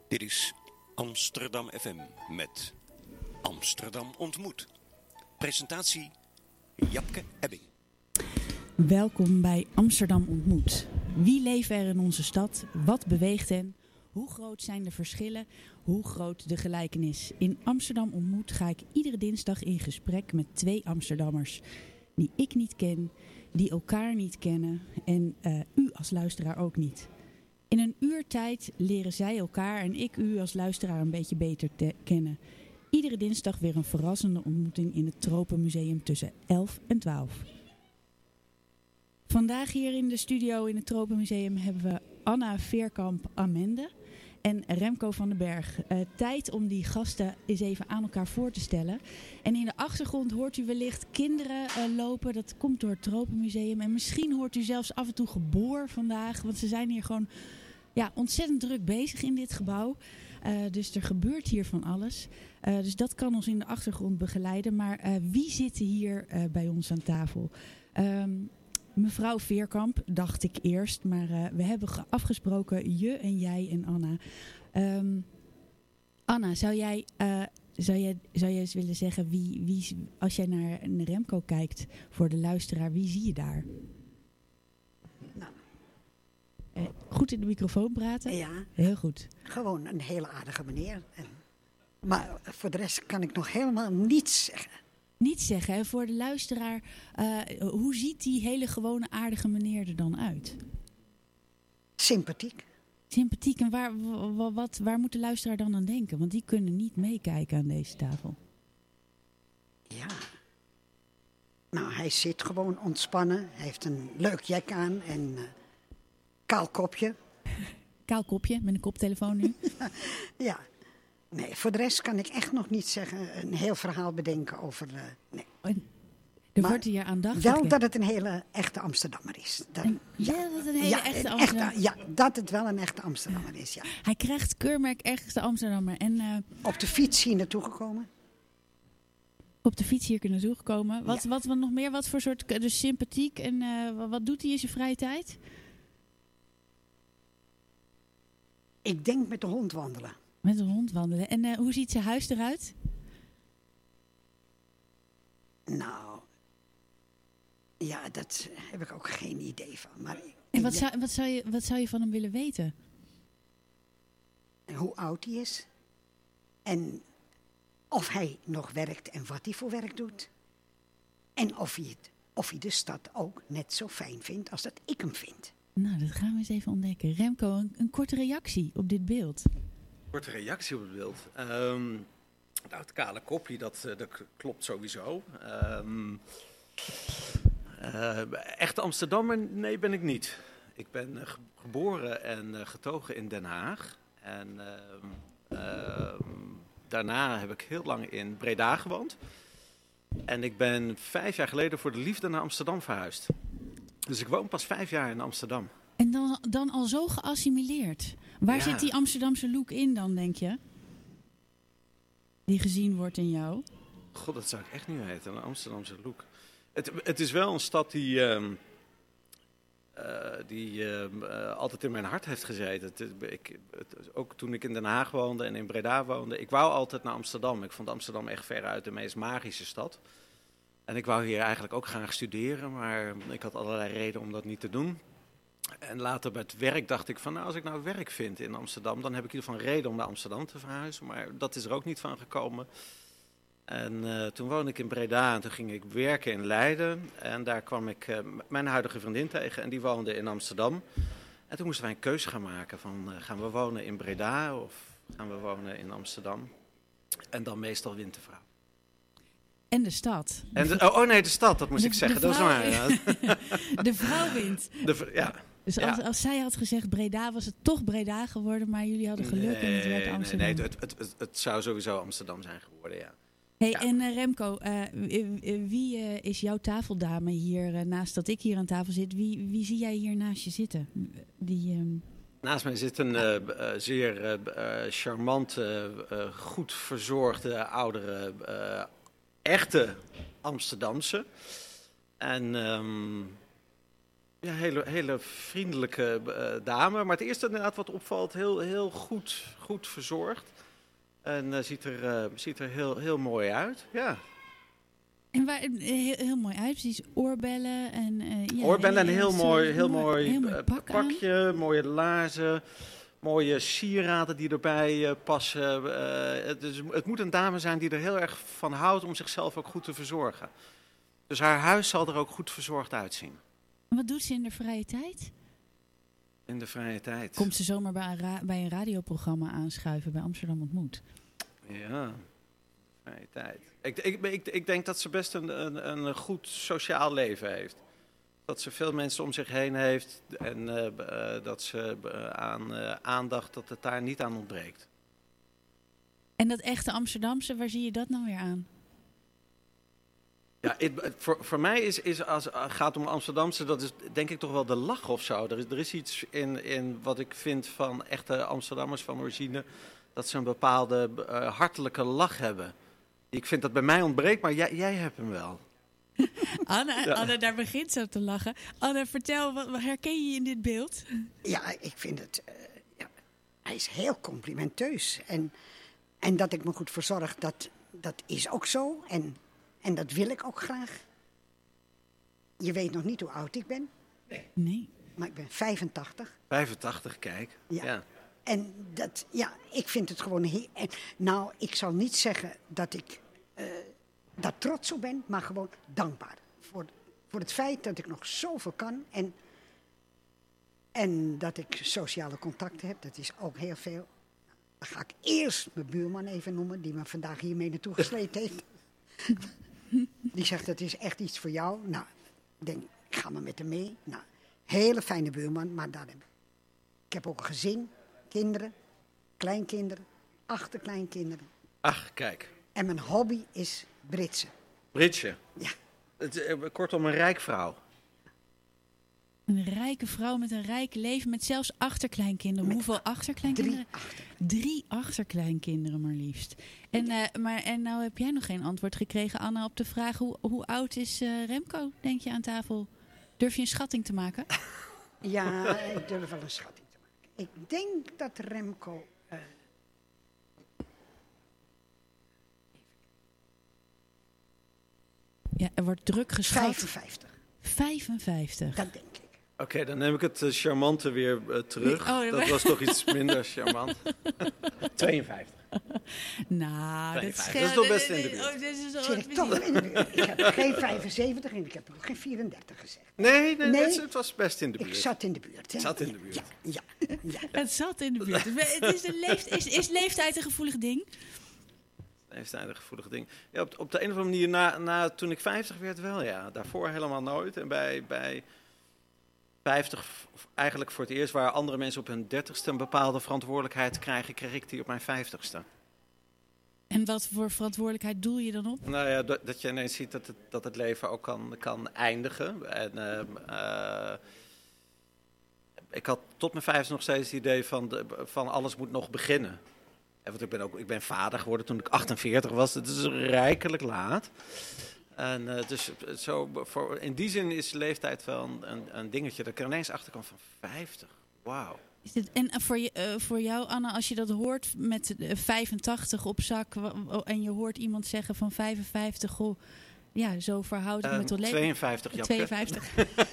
Dit is Amsterdam FM met Amsterdam ontmoet. Presentatie Japke Ebbing. Welkom bij Amsterdam ontmoet. Wie leven er in onze stad? Wat beweegt hen? Hoe groot zijn de verschillen? Hoe groot de gelijkenis? In Amsterdam ontmoet ga ik iedere dinsdag in gesprek met 2 Amsterdammers die ik niet ken, die elkaar niet kennen en u als luisteraar ook niet. In een uur tijd leren zij elkaar en ik u als luisteraar een beetje beter kennen. Iedere dinsdag weer een verrassende ontmoeting in het Tropenmuseum tussen 11 en 12. Vandaag hier in de studio in het Tropenmuseum hebben we Anna Veerkamp-Amende en Remco van den Berg. Tijd om die gasten eens even aan elkaar voor te stellen. En in de achtergrond hoort u wellicht kinderen lopen. Dat komt door het Tropenmuseum. En misschien hoort u zelfs af en toe geboor vandaag. Want ze zijn hier gewoon ontzettend druk bezig in dit gebouw. Dus er gebeurt hier van alles. Dus dat kan ons in de achtergrond begeleiden. Maar wie zit hier bij ons aan tafel? Mevrouw Veerkamp, dacht ik eerst. Maar we hebben afgesproken, je en jij en Anna. Anna, zou jij eens willen zeggen, wie, als jij naar Remco kijkt voor de luisteraar, wie zie je daar? Nou. Goed in de microfoon praten? Ja. Heel goed. Gewoon een hele aardige meneer. Maar voor de rest kan ik nog helemaal niets zeggen. Niets zeggen, hè? Voor de luisteraar. Hoe ziet die hele gewone aardige meneer er dan uit? Sympathiek. Sympathiek. En waar moet de luisteraar dan aan denken? Want die kunnen niet meekijken aan deze tafel. Ja. Nou, hij zit gewoon ontspannen. Hij heeft een leuk jek aan en kaal kopje. Kaal kopje, met een koptelefoon nu. Ja. Nee, voor de rest kan ik echt nog niet zeggen, een heel verhaal bedenken over... nee. Er wordt hier aandachtig. Wel dat het een hele echte Amsterdammer is. Dat het een hele echte Amsterdammer is. Ja, dat het wel een echte Amsterdammer is, ja. Hij krijgt keurmerk echte Amsterdammer. En, op de fiets hier naartoe gekomen. Op de fiets hier naartoe gekomen. Wat nog meer? Wat voor soort... Dus sympathiek. En wat doet hij in zijn vrije tijd? Ik denk met de hond wandelen. Met een hond wandelen. En hoe ziet zijn huis eruit? Nou, ja, dat heb ik ook geen idee van. Maar en wat zou je van hem willen weten? Hoe oud hij is. En of hij nog werkt en wat hij voor werk doet. En of hij de stad ook net zo fijn vindt als dat ik hem vind. Nou, dat gaan we eens even ontdekken. Remco, een korte reactie op dit beeld. Korte reactie op het beeld. Nou, het kale kopje, dat klopt sowieso. Echte Amsterdammer? Nee, ben ik niet. Ik ben geboren en getogen in Den Haag. En daarna heb ik heel lang in Breda gewoond. En ik ben 5 jaar geleden voor de liefde naar Amsterdam verhuisd. Dus ik woon pas 5 jaar in Amsterdam. En dan al zo geassimileerd. Waar zit die Amsterdamse look in dan, denk je? Die gezien wordt in jou? God, dat zou ik echt niet weten, een Amsterdamse look. Het is wel een stad die altijd in mijn hart heeft gezeten. Ook toen ik in Den Haag woonde en in Breda woonde. Ik wou altijd naar Amsterdam. Ik vond Amsterdam echt veruit de meest magische stad. En ik wou hier eigenlijk ook graag studeren, maar ik had allerlei redenen om dat niet te doen. En later bij het werk dacht ik van, nou, als ik nou werk vind in Amsterdam, dan heb ik in ieder geval een reden om naar Amsterdam te verhuizen. Maar dat is er ook niet van gekomen. En toen woonde ik in Breda en toen ging ik werken in Leiden. En daar kwam ik mijn huidige vriendin tegen en die woonde in Amsterdam. En toen moesten wij een keuze gaan maken van, gaan we wonen in Breda of gaan we wonen in Amsterdam? En dan meestal Wintervrouw. En de stad. De stad, dat moest ik zeggen. Dat is waar. Ja. De vrouw wint. Ja. Dus als zij had gezegd Breda, was het toch Breda geworden, maar jullie hadden geluk en het werd Amsterdam. Nee, het zou sowieso Amsterdam zijn geworden, ja. Hey, ja. En Remco, wie is jouw tafeldame hier, naast dat ik hier aan tafel zit? Wie zie jij hier naast je zitten? Naast mij zit een zeer charmante, goed verzorgde, oudere, echte Amsterdamse. En Ja, hele vriendelijke dame. Maar het eerste inderdaad wat opvalt, heel goed verzorgd. En ziet er heel mooi uit, ja. En heel mooi uit, precies. Oorbellen en oorbellen en heel mooi pakje, mooie laarzen, mooie sieraden die erbij passen. Het moet een dame zijn die er heel erg van houdt om zichzelf ook goed te verzorgen. Dus haar huis zal er ook goed verzorgd uitzien. Wat doet ze in de vrije tijd? In de vrije tijd? Komt ze zomaar bij een radioprogramma aanschuiven bij Amsterdam Ontmoet? Ja, vrije tijd. Ik denk dat ze best een goed sociaal leven heeft. Dat ze veel mensen om zich heen heeft en dat ze aan aandacht, dat het daar niet aan ontbreekt. En dat echte Amsterdamse, waar zie je dat nou weer aan? Ja, voor mij is als het gaat om Amsterdamse, dat is denk ik toch wel de lach of zo. Er is iets in wat ik vind van echte Amsterdammers van origine, dat ze een bepaalde hartelijke lach hebben. Ik vind dat bij mij ontbreekt, maar jij hebt hem wel. Anne, daar begint ze te lachen. Anne, vertel, wat herken je in dit beeld? Ja, ik vind het... hij is heel complimenteus. En dat ik me goed verzorg, dat is ook zo. En dat wil ik ook graag. Je weet nog niet hoe oud ik ben. Nee. Maar ik ben 85. 85, kijk. Ja. En ik vind het gewoon heel... Nou, ik zal niet zeggen dat ik daar trots op ben, maar gewoon dankbaar. Voor het feit dat ik nog zoveel kan. En dat ik sociale contacten heb, dat is ook heel veel. Dan ga ik eerst mijn buurman even noemen, die me vandaag hiermee naartoe gesleept heeft. Die zegt, dat is echt iets voor jou. Nou, ik denk, ik ga maar met hem mee. Nou, hele fijne buurman, maar ik heb ook een gezin, kinderen, kleinkinderen, achterkleinkinderen. Ach, kijk. En mijn hobby is britsen. Britsen? Ja. Kortom, een rijk vrouw. Een rijke vrouw met een rijk leven, met zelfs achterkleinkinderen. Hoeveel achterkleinkinderen? 3 achterkleinkinderen maar liefst. En nou heb jij nog geen antwoord gekregen, Anna, op de vraag hoe oud is Remco, denk je, aan tafel? Durf je een schatting te maken? Ja, ik durf wel een schatting te maken. Ik denk dat Remco... Ja, er wordt druk geschat. 55. 55. Dat denk ik. Oké, dan neem ik het charmante weer terug. Dat was toch iets minder charmant. 52. Nou, 52. Dat is toch best in de buurt. Zit ik toch in de buurt. Ik heb geen 75 en ik heb ook geen 34 gezegd. Nee. Het was best in de buurt. Ik zat in de buurt. Hè? Zat in de buurt. Ja. Het zat in de buurt. Is leeftijd een gevoelig ding? Leeftijd een gevoelig ding. Ja, op de een of andere manier, toen ik 50 werd wel, ja. Daarvoor helemaal nooit. En bij 50, eigenlijk voor het eerst, waar andere mensen op hun 30ste een bepaalde verantwoordelijkheid krijgen, kreeg ik die op mijn 50ste. En wat voor verantwoordelijkheid doel je dan op? Nou ja, dat je ineens ziet dat het leven ook kan eindigen. En ik had tot mijn 50 nog steeds het idee van alles moet nog beginnen. Want ik ben vader geworden toen ik 48 was. Het is rijkelijk laat. En dus in die zin is leeftijd wel een dingetje. Dat ik er ineens achter kan van 50. Wauw. En voor jou, Anna, als je dat hoort met 85 op zak en je hoort iemand zeggen van 55, goh, ja, zo verhoud ik me tot leven. 52, Japke. 52.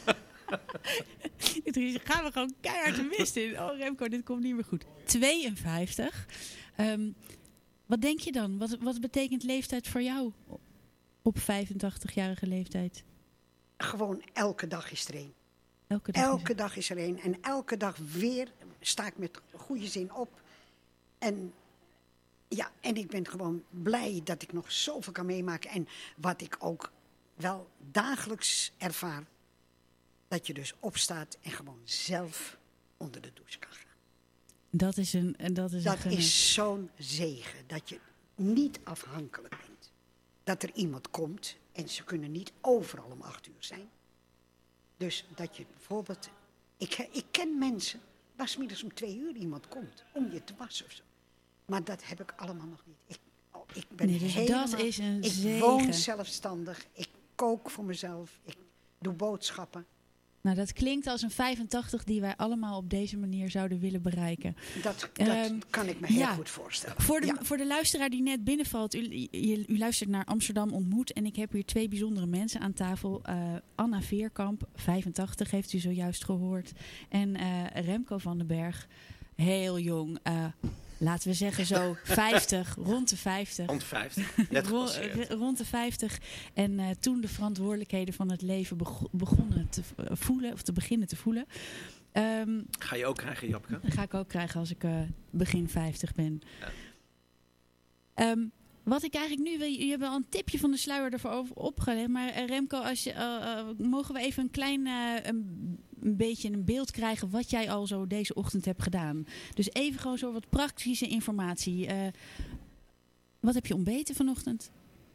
Gaan we gewoon keihard de mist in. Oh Remco, dit komt niet meer goed. 52. Wat denk je dan? Wat betekent leeftijd voor jou op 85-jarige leeftijd? Gewoon elke dag is er een. Elke dag is er een. En elke dag weer sta ik met goede zin op. En ik ben gewoon blij dat ik nog zoveel kan meemaken. En wat ik ook wel dagelijks ervaar, dat je dus opstaat en gewoon zelf onder de douche kan gaan. Dat is zo'n zegen, dat je niet afhankelijk bent. Dat er iemand komt en ze kunnen niet overal om 8 uur zijn. Dus dat je bijvoorbeeld... Ik ken mensen waar 's middags om 2 uur iemand komt om je te wassen of zo. Maar dat heb ik allemaal nog niet. Ik ben helemaal... Dat is een zegen. Ik woon zelfstandig. Ik kook voor mezelf. Ik doe boodschappen. Nou, dat klinkt als een 85 die wij allemaal op deze manier zouden willen bereiken. Dat kan ik me heel goed voorstellen. Voor de luisteraar die net binnenvalt, u luistert naar Amsterdam Ontmoet. En ik heb hier 2 bijzondere mensen aan tafel. Anna Veerkamp, 85, heeft u zojuist gehoord. En Remco van den Berg, heel jong. Laten we zeggen zo 50, rond de 50. Rond de 50, net gepasseerd. Rond de 50. En toen de verantwoordelijkheden van het leven begonnen te voelen, of te beginnen te voelen. Ga je ook krijgen, Japke? Dat ga ik ook krijgen als ik begin 50 ben. Ja. Wat ik eigenlijk nu wil, je hebt wel een tipje van de sluier ervoor opgelegd. Maar Remco, mogen we even een klein een beetje een beeld krijgen wat jij al zo deze ochtend hebt gedaan. Dus even gewoon zo wat praktische informatie. Wat heb je ontbeten vanochtend?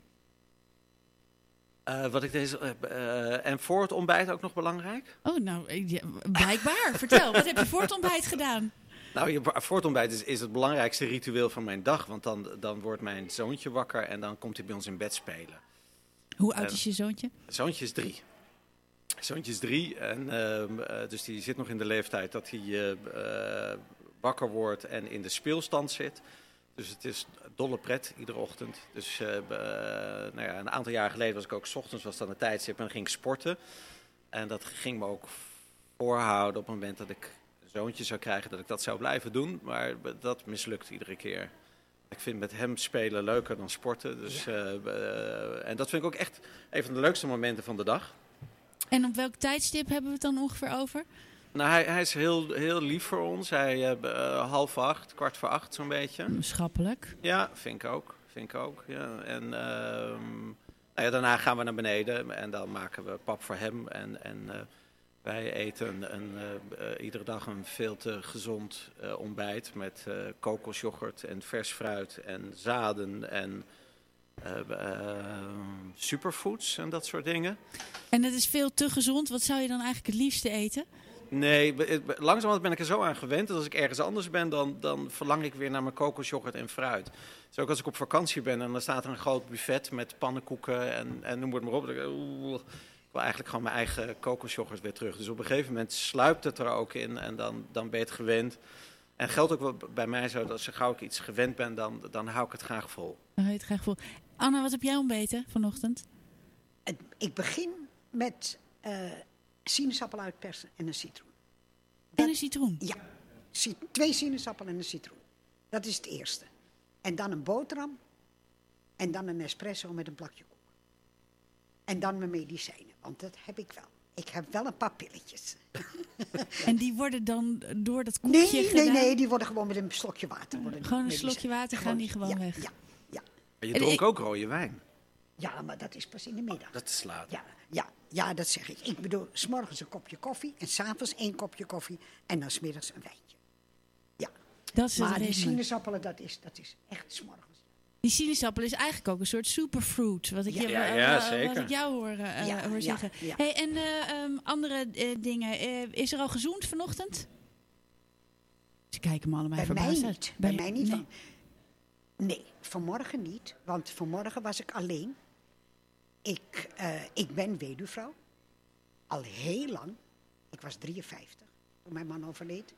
En voor het ontbijt ook nog belangrijk? Oh, nou, blijkbaar. Vertel, wat heb je voor het ontbijt gedaan? Nou, voor het ontbijt is het belangrijkste ritueel van mijn dag. Want dan wordt mijn zoontje wakker en dan komt hij bij ons in bed spelen. Hoe oud is je zoontje? Zoontje is 3. Zoontje is 3 en dus die zit nog in de leeftijd dat hij wakker wordt en in de speelstand zit. Dus het is dolle pret iedere ochtend. Dus een aantal jaar geleden was ik ook 's ochtends, was dan een tijdstip en dan ging ik sporten. En dat ging me ook voorhouden op het moment dat ik een zoontje zou krijgen, dat ik dat zou blijven doen. Maar dat mislukt iedere keer. Ik vind met hem spelen leuker dan sporten. Dus, en dat vind ik ook echt een van de leukste momenten van de dag. En op welk tijdstip hebben we het dan ongeveer over? Nou, hij is heel lief voor ons. Hij 7:30, 7:15 zo'n beetje. Schappelijk. Ja, vind ik ook. Ja. En daarna gaan we naar beneden en dan maken we pap voor hem. En wij eten iedere dag een veel te gezond ontbijt met kokosjoghurt en vers fruit en zaden en superfoods en dat soort dingen. En dat is veel te gezond. Wat zou je dan eigenlijk het liefste eten? Nee, langzamerhand ben ik er zo aan gewend dat als ik ergens anders ben, dan verlang ik weer naar mijn kokosjoghurt en fruit. Dus ook als ik op vakantie ben en dan staat er een groot buffet met pannenkoeken en noem het maar op. Dan denk ik, ik wil eigenlijk gewoon mijn eigen kokosjoghurt weer terug. Dus op een gegeven moment sluipt het er ook in en dan ben je het gewend. En geldt ook wel bij mij zo dat als gauw ik iets gewend ben, dan hou ik het graag vol. Dan hou je het graag vol. Anna, wat heb jij ontbeten vanochtend? Ik begin met sinaasappel uitpersen en een citroen. En een citroen? Ja, 2 sinaasappelen en een citroen. Dat is het eerste. En dan een boterham. En dan een espresso met een plakje koek. En dan mijn medicijnen, want dat heb ik wel. Ik heb wel een paar pilletjes. En die worden dan door dat koekje gedaan? Nee, die worden gewoon met een slokje water. Gewoon een slokje water gaan die gewoon weg? Ja. Maar je dronk ook rode wijn? Ja, maar dat is pas in de middag. Dat is laat. Ja, dat zeg ik. Ik bedoel, 's morgens een kopje koffie en 's avonds 1 kopje koffie en dan 's middags een wijntje. Ja. Dat is maar die sinaasappelen, dat is echt 's morgens. Die sinaasappel is eigenlijk ook een soort superfruit. Wat ik, zeker. Wat ik jou hoor zeggen. Ja. Hey, en andere dingen. Is er al gezoend vanochtend? Ze kijken me allemaal verbaasd uit. Bij mij niet. Nee, vanmorgen niet. Want vanmorgen was ik alleen. Ik ben weduwvrouw. Al heel lang. Ik was 53 toen mijn man overleed.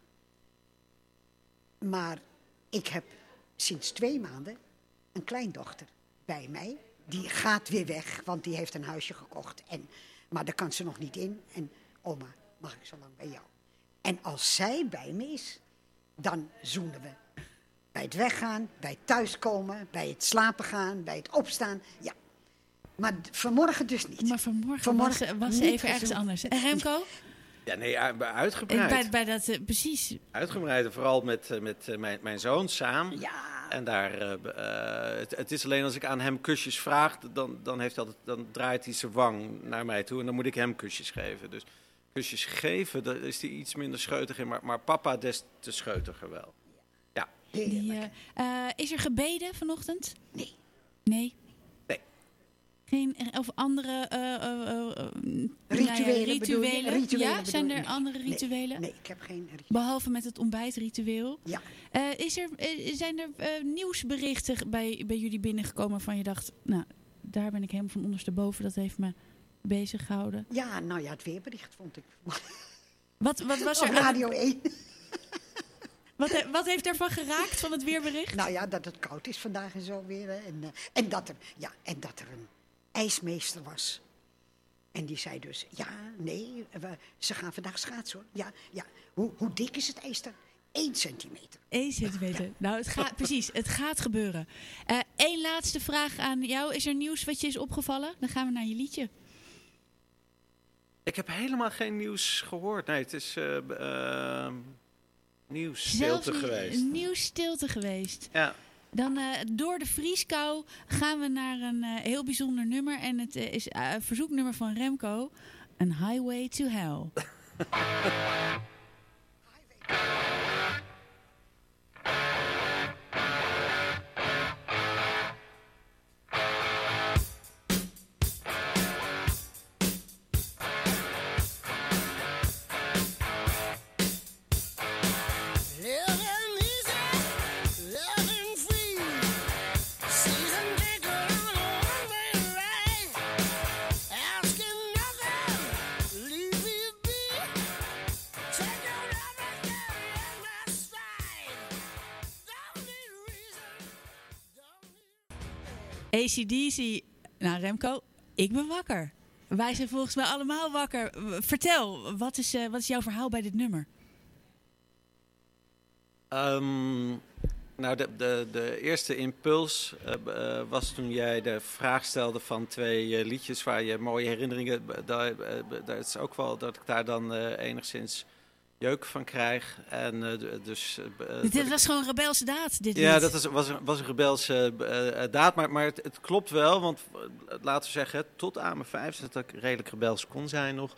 Maar ik heb sinds 2 maanden een kleindochter bij mij. Die gaat weer weg, want die heeft een huisje gekocht. Maar daar kan ze nog niet in. En oma, mag ik zo lang bij jou? En als zij bij me is, dan zoenen we. Bij het weggaan, bij het thuiskomen, bij het slapen gaan, bij het opstaan. Ja. Maar vanmorgen dus niet. Maar vanmorgen was ze even ergens anders. En Remco? Ja, nee, uitgebreid. Bij dat, precies. Uitgebreid, vooral met mijn zoon samen. Ja. En daar, het is alleen als ik aan hem kusjes vraag, dan draait hij zijn wang naar mij toe en dan moet ik hem kusjes geven. Dus kusjes geven, daar is hij iets minder scheutig in, maar papa des te scheutiger wel. Ja. Is er gebeden vanochtend? Nee. Nee? Nee. Geen, of andere rituelen? Ja, zijn er andere rituelen? Nee, ik heb geen rituelen. Behalve met het ontbijtritueel? Ja. Zijn er nieuwsberichten bij jullie binnengekomen van je dacht, nou, daar ben ik helemaal van ondersteboven, dat heeft me bezig gehouden? Ja, nou ja, het weerbericht vond ik Wat was Op er? Radio 1. Wat heeft ervan geraakt van het weerbericht? Nou ja, dat het koud is vandaag en zo weer. Hè. En dat er een ijsmeester was. En die zei dus, ze gaan vandaag schaatsen hoor. Ja. Hoe dik is het ijs dan? 1 centimeter. 1 centimeter. Ja. Nou, het gaat gebeuren. Eén laatste vraag aan jou. Is er nieuws wat je is opgevallen? Dan gaan we naar je liedje. Ik heb helemaal geen nieuws gehoord. Nee, het is nieuwsstilte geweest. Nieuwsstilte geweest. Ja. Dan door de vrieskou gaan we naar een heel bijzonder nummer. En het is een verzoeknummer van Remco. Een Highway to Hell. AC/DC. Nou Remco, ik ben wakker. Wij zijn volgens mij allemaal wakker. Vertel, wat is jouw verhaal bij dit nummer? Nou, de eerste impuls was toen jij de vraag stelde van 2 liedjes waar je mooie herinneringen... Dat is ook wel dat ik daar dan enigszins jeuk van krijg. En, Dit was gewoon een rebelse daad, dit ja, lied. dat was een rebelse daad, maar het klopt wel. Want laten we zeggen, tot aan mijn 5, dat ik redelijk rebels kon zijn nog...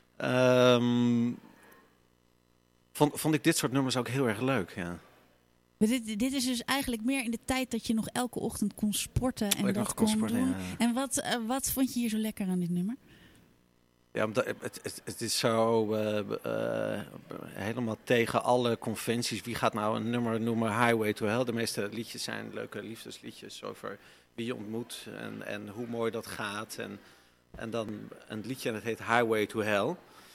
Vond ik dit soort nummers ook heel erg leuk, ja. Maar dit is dus eigenlijk meer in de tijd dat je nog elke ochtend kon sporten en dat kon doen. Ja. En wat vond je hier zo lekker aan dit nummer? Ja, omdat het is zo helemaal tegen alle conventies. Wie gaat nou een nummer noemen Highway to Hell? De meeste liedjes zijn leuke liefdesliedjes over wie je ontmoet en hoe mooi dat gaat. En dan een liedje en het heet Highway to Hell.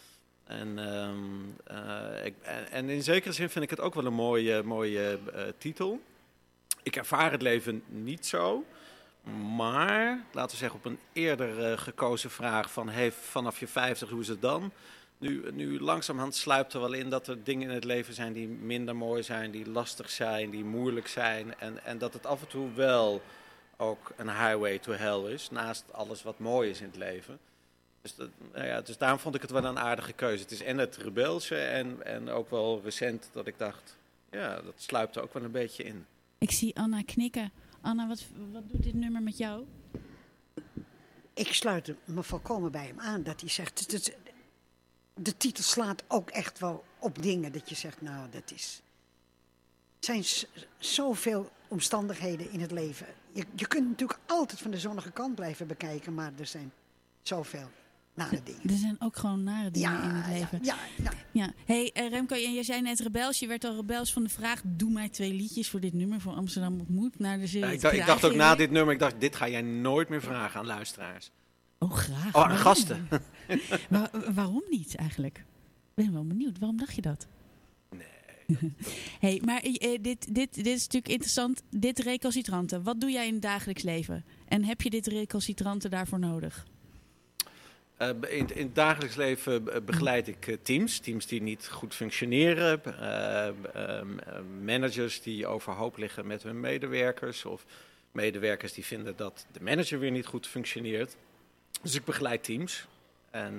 En in zekere zin vind ik het ook wel een mooie titel. Ik ervaar het leven niet zo. Maar, laten we zeggen, op een eerder gekozen vraag van... Hey, vanaf je 50, hoe is het dan? Nu langzamerhand sluipt er wel in dat er dingen in het leven zijn die minder mooi zijn... die lastig zijn, die moeilijk zijn. En dat het af en toe wel ook een highway to hell is... naast alles wat mooi is in het leven... Dus daarom vond ik het wel een aardige keuze. Het is en het rebelse en ook wel recent dat ik dacht... ja, dat sluipt er ook wel een beetje in. Ik zie Anna knikken. Anna, wat doet dit nummer met jou? Ik sluit me volkomen bij hem aan dat hij zegt... De titel slaat ook echt wel op dingen dat je zegt... nou, dat is... Er zijn zoveel omstandigheden in het leven. Je kunt natuurlijk altijd van de zonnige kant blijven bekijken... maar er zijn zoveel... nare dingen. Er zijn ook gewoon nare dingen in het leven. Ja. Hey, Remco, je zei net rebels. Je werd al rebels van de vraag... doe mij 2 liedjes voor dit nummer voor Amsterdam Ontmoet. Nou, ik dacht ook na dit nummer... dit ga jij nooit meer vragen aan luisteraars. Oh, graag. Oh, aan gasten. Waarom niet eigenlijk? Ik ben wel benieuwd. Waarom dacht je dat? Nee. Hey, maar dit is natuurlijk interessant. Dit recalcitranten. Wat doe jij in het dagelijks leven? En heb je dit recalcitranten daarvoor nodig? In het dagelijks leven begeleid ik teams die niet goed functioneren. Managers die overhoop liggen met hun medewerkers. Of medewerkers die vinden dat de manager weer niet goed functioneert. Dus ik begeleid teams. En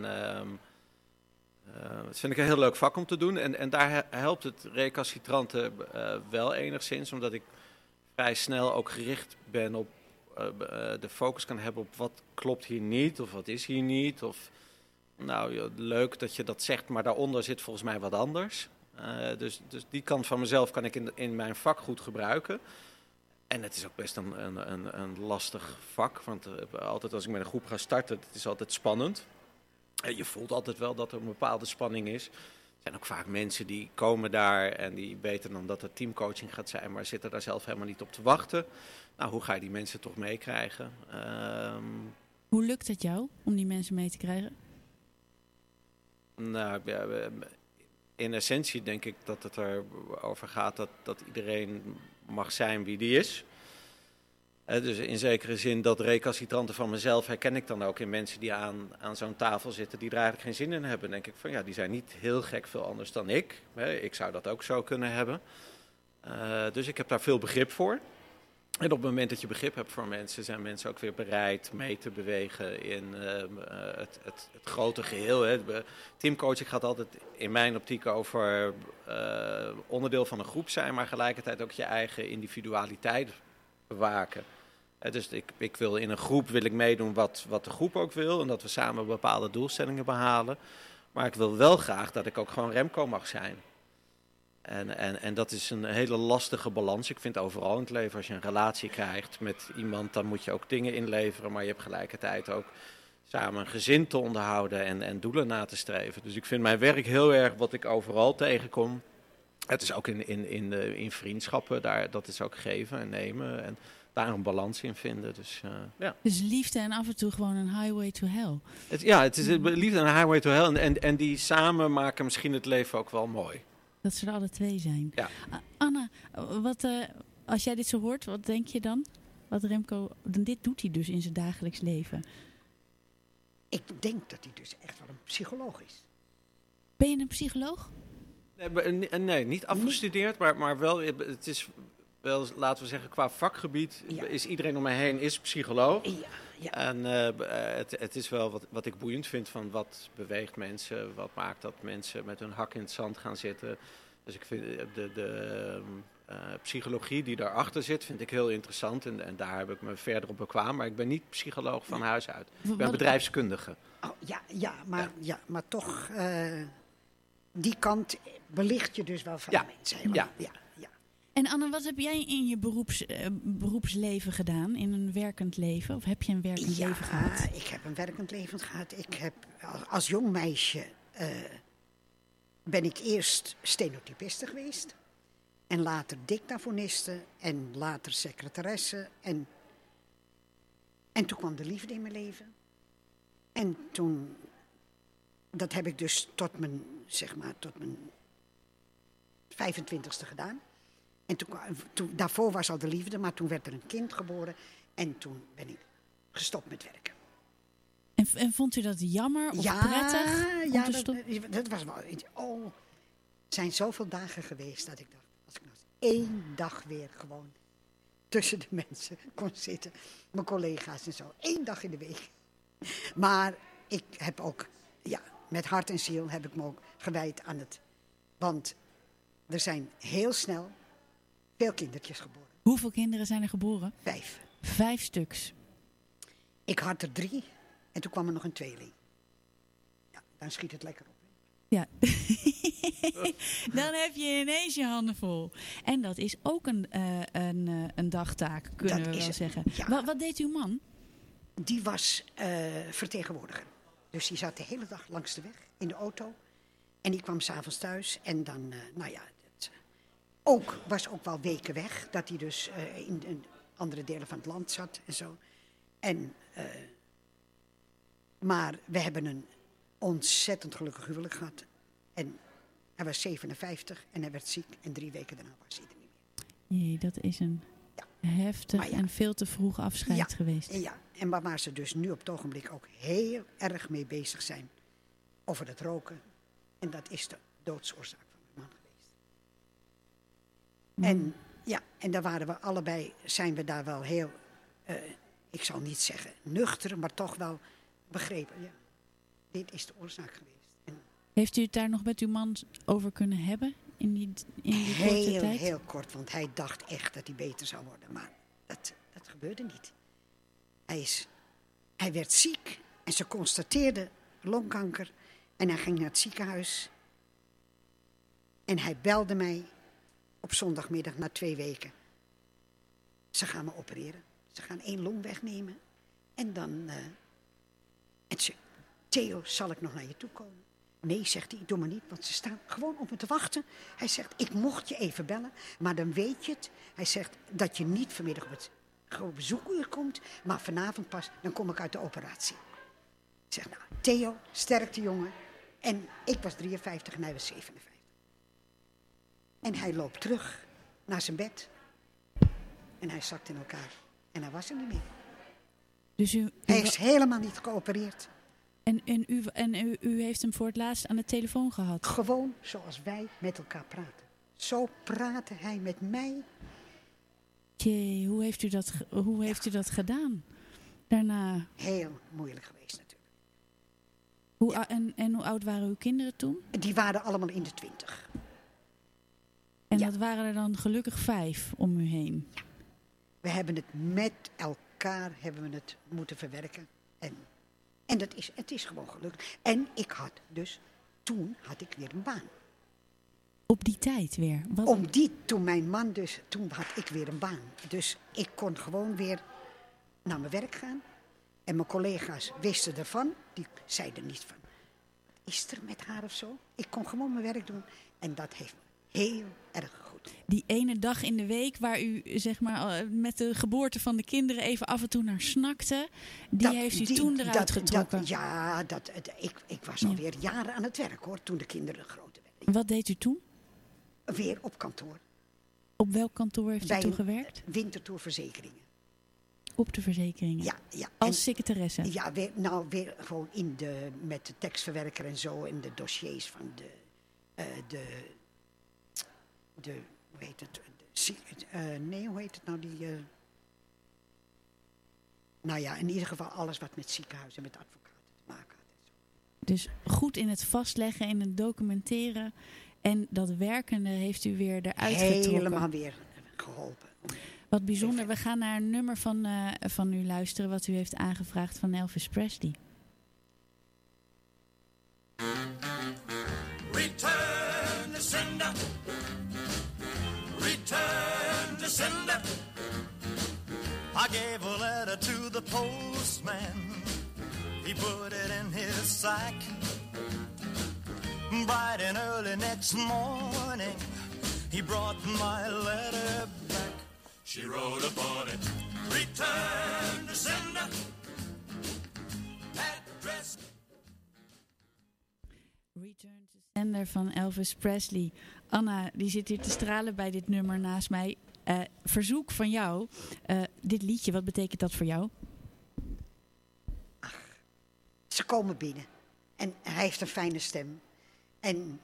dat vind ik een heel leuk vak om te doen. En daar helpt het recalcitranten wel enigszins. Omdat ik vrij snel ook gericht ben op... de focus kan hebben op wat klopt hier niet of wat is hier niet. Of, nou, ja, leuk dat je dat zegt, maar daaronder zit volgens mij wat anders. Dus die kant van mezelf kan ik in mijn vak goed gebruiken. En het is ook best een lastig vak, want altijd als ik met een groep ga starten, het is altijd spannend. Je voelt altijd wel dat er een bepaalde spanning is. Er zijn ook vaak mensen die komen daar en die weten dan dat er teamcoaching gaat zijn, maar zitten daar zelf helemaal niet op te wachten. Nou, hoe ga je die mensen toch meekrijgen? Hoe lukt het jou om die mensen mee te krijgen? Nou, in essentie denk ik dat het erover gaat dat iedereen mag zijn wie die is. Dus in zekere zin dat recalcitranten van mezelf herken ik dan ook in mensen die aan zo'n tafel zitten die er eigenlijk geen zin in hebben. Dan denk ik van ja, die zijn niet heel gek veel anders dan ik. Ik zou dat ook zo kunnen hebben. Dus ik heb daar veel begrip voor. En op het moment dat je begrip hebt voor mensen, zijn mensen ook weer bereid mee te bewegen in het grote geheel. Hè. Teamcoaching gaat altijd in mijn optiek over onderdeel van een groep zijn, maar gelijkertijd ook je eigen individualiteit bewaken. Dus ik wil in een groep meedoen wat de groep ook wil en dat we samen bepaalde doelstellingen behalen. Maar ik wil wel graag dat ik ook gewoon Remco mag zijn. En dat is een hele lastige balans. Ik vind overal in het leven, als je een relatie krijgt met iemand, dan moet je ook dingen inleveren. Maar je hebt gelijkertijd ook samen een gezin te onderhouden en doelen na te streven. Dus ik vind mijn werk heel erg wat ik overal tegenkom. Het is ook in vriendschappen, dat is ook geven en nemen en daar een balans in vinden. Dus, ja. Dus liefde en af en toe gewoon een highway to hell. Het is liefde en een highway to hell. En die samen maken misschien het leven ook wel mooi. Dat ze er alle twee zijn. Ja. Anna, als jij dit zo hoort, wat denk je dan? Wat Remco, dit doet hij dus in zijn dagelijks leven. Ik denk dat hij dus echt wel een psycholoog is. Ben je een psycholoog? Nee, niet afgestudeerd, maar wel, het is wel, laten we zeggen, qua vakgebied is iedereen om mij heen is psycholoog. Ja. En het is wel wat ik boeiend vind van wat beweegt mensen, wat maakt dat mensen met hun hak in het zand gaan zitten. Dus ik vind de psychologie die daarachter zit, vind ik heel interessant en daar heb ik me verder op bekwaam. Maar ik ben niet psycholoog van huis uit. Ik ben bedrijfskundige. Oh, maar toch, die kant belicht je dus wel van de mensen. Ja. En Anne, wat heb jij in je beroepsleven gedaan? In een werkend leven? Of heb je een werkend leven gehad? Ja, ik heb een werkend leven gehad. Ik heb als jong meisje ben ik eerst stenotypiste geweest. En later dictafoniste. En later secretaresse. En toen kwam de liefde in mijn leven. En toen, dat heb ik dus tot mijn 25ste gedaan. En toen, daarvoor was al de liefde, maar toen werd er een kind geboren. En toen ben ik gestopt met werken. En vond u dat jammer of prettig? Ja, dat was wel iets. Oh, er zijn zoveel dagen geweest dat ik dacht, als ik nog 1 dag weer gewoon tussen de mensen kon zitten. Mijn collega's en zo. 1 dag in de week. Maar ik heb ook, met hart en ziel heb ik me ook gewijd aan het. Want er zijn heel snel veel kindertjes geboren. Hoeveel kinderen zijn er geboren? 5. 5 stuks. Ik had er 3 en toen kwam er nog een tweeling. Ja, dan schiet het lekker op. Ja, dan heb je ineens je handen vol. En dat is ook een dagtaak, kunnen we wel zeggen. Ja. Wat deed uw man? Die was vertegenwoordiger. Dus die zat de hele dag langs de weg in de auto. En die kwam 's avonds thuis en dan, was ook wel weken weg. Dat hij dus in andere delen van het land zat en zo. Maar we hebben een ontzettend gelukkig huwelijk gehad. En hij was 57 en hij werd ziek. En 3 weken daarna was hij er niet meer. Jee, dat is een heftig en veel te vroeg afscheid geweest. Ja, en waar ze dus nu op het ogenblik ook heel erg mee bezig zijn. Over het roken. En dat is de doodsoorzaak van mijn man geweest. En daar waren we allebei, zijn we daar wel heel, ik zal niet zeggen nuchter, maar toch wel begrepen. Ja, dit is de oorzaak geweest. En heeft u het daar nog met uw man over kunnen hebben in die korte tijd? Heel kort, want hij dacht echt dat hij beter zou worden. Maar dat gebeurde niet. Hij werd ziek en ze constateerden longkanker. En hij ging naar het ziekenhuis. En hij belde mij op zondagmiddag na 2 weken. Ze gaan me opereren. Ze gaan 1 long wegnemen. En dan... en ze, Theo, zal ik nog naar je toe komen? Nee, zegt hij, doe maar niet, want ze staan gewoon op me te wachten. Hij zegt, ik mocht je even bellen, maar dan weet je het. Hij zegt dat je niet vanmiddag op bezoekuur komt, maar vanavond pas, dan kom ik uit de operatie. Ik zeg, nou, Theo, sterkte jongen. En ik was 53 en hij was 57. En hij loopt terug naar zijn bed. En hij zakt in elkaar. En hij was er niet meer. Dus Hij is helemaal niet geopereerd. U heeft hem voor het laatst aan de telefoon gehad? Gewoon zoals wij met elkaar praten. Zo praatte hij met mij. Jee, hoe heeft u dat gedaan? Daarna... Heel moeilijk geweest natuurlijk. En hoe oud waren uw kinderen toen? Die waren allemaal in de 20. En dat waren er dan gelukkig 5 om u heen? Ja. We hebben het met elkaar moeten verwerken. En het is gewoon gelukt. En toen had ik weer een baan. Op die tijd weer? Toen had ik weer een baan. Dus ik kon gewoon weer naar mijn werk gaan. En mijn collega's wisten ervan. Die zeiden niet van, wat is er met haar of zo? Ik kon gewoon mijn werk doen. En dat heeft me heel erg goed. Die ene dag in de week waar u zeg maar met de geboorte van de kinderen even af en toe naar snakte. Heeft u toen eruit getrokken? Ik was alweer jaren aan het werk hoor, toen de kinderen groter werden. Wat deed u toen? Weer op kantoor. Op welk kantoor heeft u toen gewerkt? Winterthur Verzekeringen. Op de verzekeringen? Ja. Als secretaresse? Ja, weer gewoon met de tekstverwerker en zo. En de dossiers van hoe heet het? Hoe heet het nou? Nou ja, in ieder geval alles wat met ziekenhuizen en met advocaten te maken had. Dus goed in het vastleggen, in het documenteren. En dat werkende heeft u weer eruit getrokken. Helemaal weer geholpen. Wat bijzonder. We gaan naar een nummer van u luisteren wat u heeft aangevraagd van Elvis Presley. Return to sender. Return to sender. I gave a letter to the postman. He put it in his sack. Bright and early next morning, he brought my letter back. She wrote upon it, return to sender, address. Return to sender van Elvis Presley. Anna, die zit hier te stralen bij dit nummer naast mij. Verzoek van jou, dit liedje, wat betekent dat voor jou? Ach, ze komen binnen en hij heeft een fijne stem. En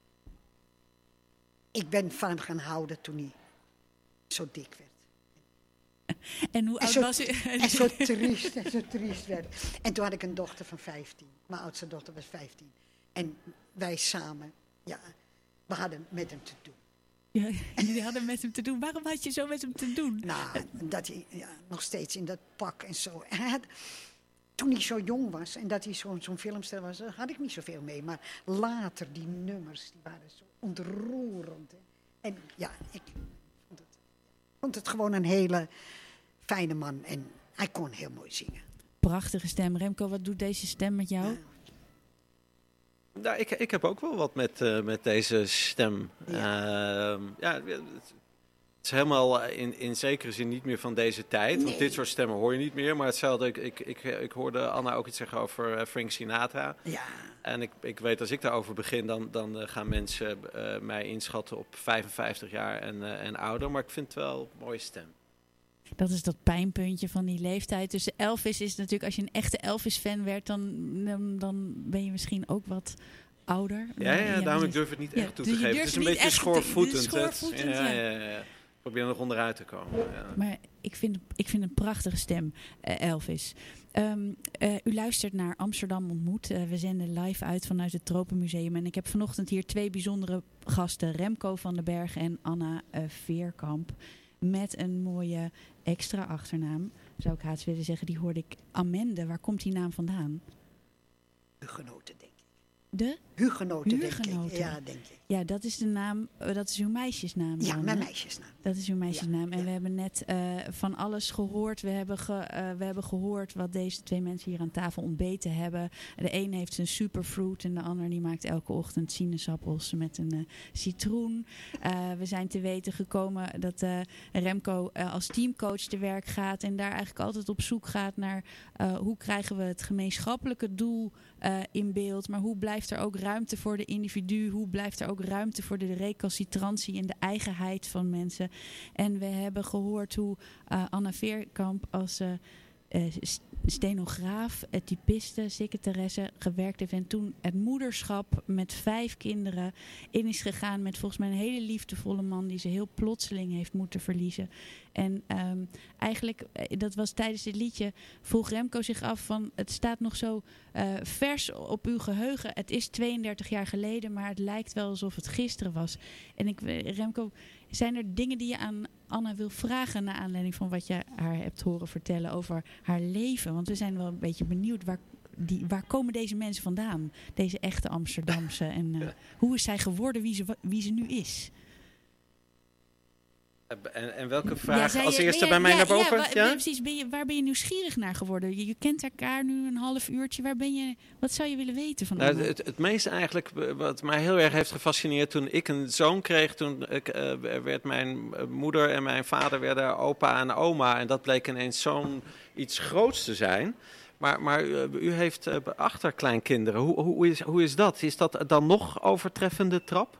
ik ben van hem gaan houden toen hij zo dik werd. En hoe oud was u? En zo triest werd. En toen had ik een dochter van 15. Mijn oudste dochter was 15. En wij samen, we hadden met hem te doen. Ja, jullie hadden met hem te doen. Waarom had je zo met hem te doen? Nou, dat hij nog steeds in dat pak en zo. Toen hij zo jong was en dat hij zo'n filmster was, had ik niet zoveel mee. Maar later, die nummers, die waren zo ontroerend. En ja, ik vond het gewoon een hele fijne man. En hij kon heel mooi zingen. Prachtige stem. Remco, wat doet deze stem met jou? Nou, ik heb ook wel wat met deze stem. Het is helemaal in zekere zin niet meer van deze tijd. Nee. Want dit soort stemmen hoor je niet meer. Maar hetzelfde, ik hoorde Anna ook iets zeggen over Frank Sinatra. Ja. En ik weet, als ik daarover begin, dan gaan mensen mij inschatten op 55 jaar en ouder. Maar ik vind het wel een mooie stem. Dat is dat pijnpuntje van die leeftijd. Dus Elvis is natuurlijk, als je een echte Elvis-fan werd, dan ben je misschien ook wat ouder. Ja, daarom ik durf het niet echt toe te geven. Het is een beetje schoorvoetend. Ja. Probeer er nog onderuit te komen. Ja. Maar ik vind een prachtige stem, Elvis. U luistert naar Amsterdam Ontmoet. We zenden live uit vanuit het Tropenmuseum. En ik heb vanochtend hier 2 bijzondere gasten. Remco van den Berg en Anna Veerkamp. Met een mooie extra achternaam. Zou ik haast willen zeggen. Die hoorde ik. Amende. Waar komt die naam vandaan? Hugenoten, denk ik. De? Hugenoten, denk ik. Ja, denk ik. Ja, dat is de naam. Dat is uw meisjesnaam. Ja, dan, mijn meisjesnaam. Dat is uw meisjesnaam. En we hebben net van alles gehoord. We hebben gehoord wat deze 2 mensen hier aan tafel ontbeten hebben. De een heeft een superfruit en de ander die maakt elke ochtend sinaasappels met een citroen. We zijn te weten gekomen dat Remco als teamcoach te werk gaat en daar eigenlijk altijd op zoek gaat naar hoe krijgen we het gemeenschappelijke doel in beeld. Maar hoe blijft er ook ruimte voor de individu? Hoe blijft er ook ruimte voor de recalcitrantie en de eigenheid van mensen? En we hebben gehoord hoe Anna Veerkamp als stenograaf, typiste, secretaresse gewerkt heeft. En toen het moederschap met 5 kinderen in is gegaan met volgens mij een hele liefdevolle man die ze heel plotseling heeft moeten verliezen. En eigenlijk, dat was tijdens dit liedje, vroeg Remco zich af van, het staat nog zo vers op uw geheugen. Het is 32 jaar geleden, maar het lijkt wel alsof het gisteren was. En Remco, zijn er dingen die je aan Anna wil vragen naar aanleiding van wat je haar hebt horen vertellen over haar leven? Want we zijn wel een beetje benieuwd, waar komen deze mensen vandaan? Deze echte Amsterdamse. En hoe is zij geworden wie ze nu is? En welke vraag als eerste bij mij naar boven? Precies. Waar ben je nieuwsgierig naar geworden? Je kent elkaar nu een half uurtje. Wat zou je willen weten van Anna? Het meeste eigenlijk wat mij heel erg heeft gefascineerd toen ik een zoon kreeg. Toen werd mijn moeder en mijn vader werden opa en oma. En dat bleek ineens zo'n iets groots te zijn. Maar u heeft achterkleinkinderen. Hoe is dat? Is dat dan nog overtreffende trap?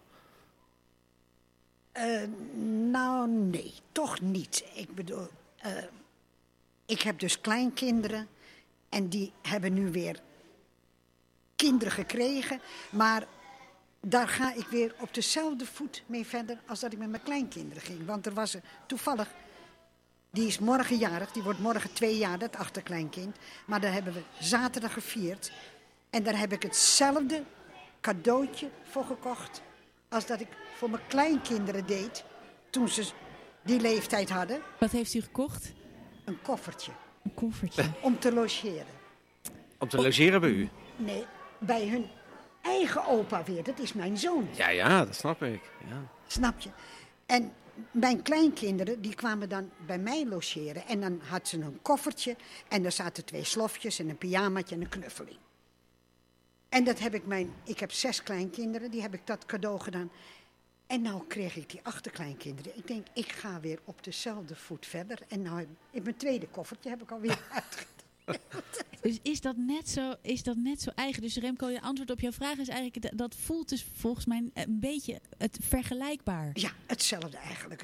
Nou, nee, toch niet. Ik bedoel, ik heb dus kleinkinderen en die hebben nu weer kinderen gekregen. Maar daar ga ik weer op dezelfde voet mee verder als dat ik met mijn kleinkinderen ging. Want er was toevallig, die is morgen jarig, die wordt morgen 2 jaar, dat achterkleinkind. Maar daar hebben we zaterdag gevierd. En daar heb ik hetzelfde cadeautje voor gekocht als dat ik voor mijn kleinkinderen deed toen ze die leeftijd hadden. Wat heeft u gekocht? Een koffertje. Een koffertje. Om te logeren. Om te logeren bij u? Nee, bij hun eigen opa weer. Dat is mijn zoon. Ja, dat snap ik. Ja. Snap je? En mijn kleinkinderen, die kwamen dan bij mij logeren. En dan had ze een koffertje. En daar zaten 2 slofjes en een pyjamaatje en een knuffel in. En dat heb ik heb 6 kleinkinderen, die heb ik dat cadeau gedaan. En nou kreeg ik die achterkleinkinderen. Ik denk, ik ga weer op dezelfde voet verder. En nou, in mijn tweede koffertje heb ik alweer uitgedeeld. Dus is dat net zo eigen? Dus Remco, je antwoord op jouw vraag is eigenlijk, dat voelt dus volgens mij een beetje het vergelijkbaar. Ja, hetzelfde eigenlijk.